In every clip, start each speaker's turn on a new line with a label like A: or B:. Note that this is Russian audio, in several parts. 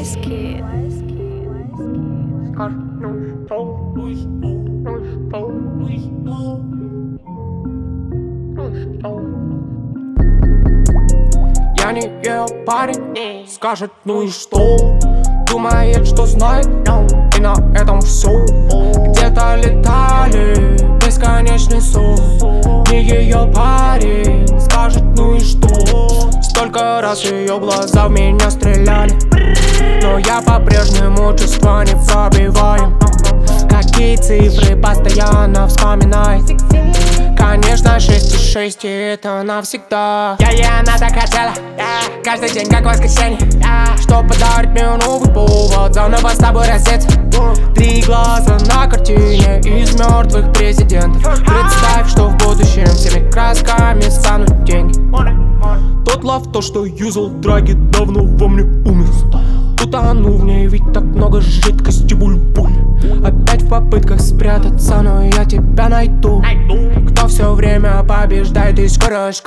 A: Вайски.
B: Я не ее парень, скажет ну и что? Думает, что знает, и на этом все. Где-то летали бесконечный сон. Не ее парень, скажет ну и что? Столько раз ее глаза в меня стреляли, но я по-прежнему чувства не пробиваю. Какие цифры постоянно вспоминает? Конечно, 6 и 6, и это навсегда. Я и она так хотела, каждый день как воскресенье, чтоб подарить мне новый повод заново с тобой раздеться. 3 глаза на картине из мертвых президентов. Представь, что в будущем всеми красками станут деньги. Тот лав, то что юзал драги, давно во мне умер. Утону в ней, ведь так много жидкости, буль-буль. Опять в попытках спрятаться, но я тебя найду. Кто все время побеждает, и скорость.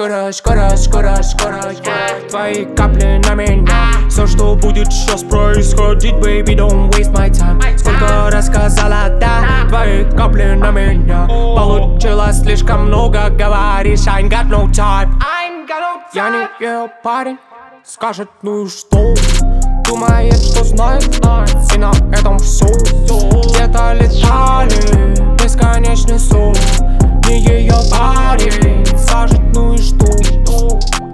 B: Твои капли на меня, все, что будет сейчас происходить, baby, don't waste my time. Сколько рассказала, да, твои капли на меня. Получилось слишком много, говоришь, I ain't got no time. Я не ее парень, скажет ну и что? Думает, что знает, и на этом все. Где-то летали бесконечный сон. Не ее парень, скажет ну и что?